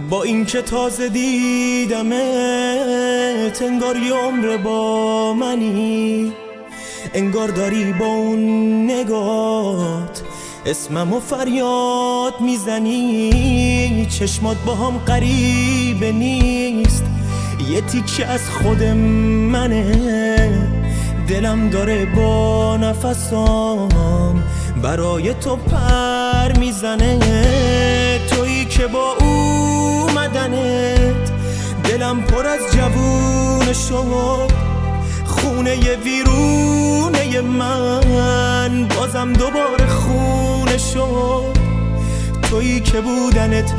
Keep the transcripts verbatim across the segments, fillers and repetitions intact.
با این که تازه دیدمت انگار یه عمر با منی، انگار داری با اون نگات اسممو فریاد میزنی. چشمات با هم غریبه نیست، یه تیکه از خود منه. دلم داره با نفسام برای تو پر میزنه. تویی که با اومدنت دلم پر از جوونه شد، خونه ی ویرونه من بازم دوباره خونه شد. تویی که بودنت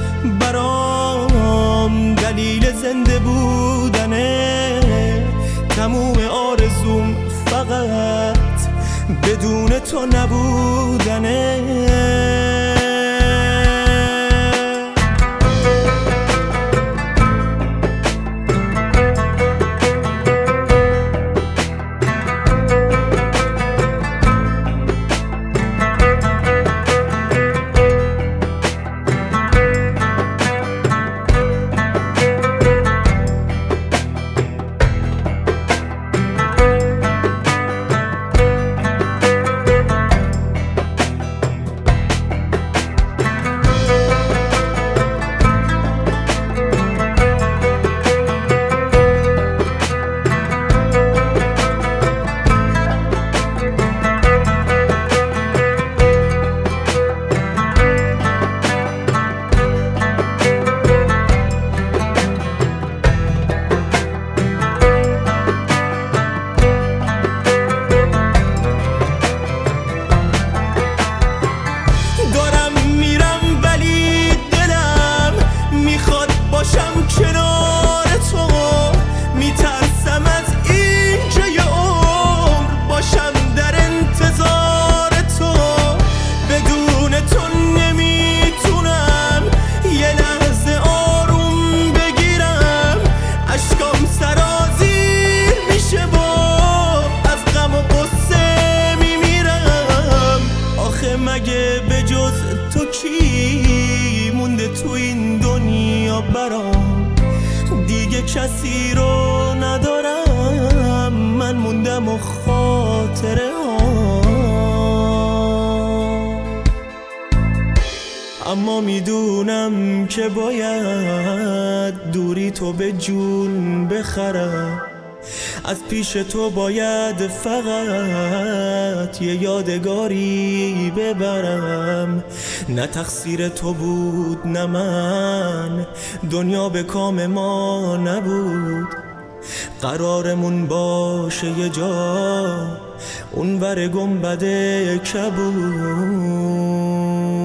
برام دلیل زنده بودنه. تموم آرزوم فقط بدون تو نبودنه. مگه به جز تو کی مونده تو این دنیا برام؟ دیگه کسی رو ندارم، من موندم و خاطره ها. اما میدونم که باید دوری تو به جون بخرم. از پیش تو باید فقط یه یادگاری ببرم. نه تقصیر تو بود نه من، دنیا به کام ما نبود. قرارمون باشه یه جا اونور گنبد کبود.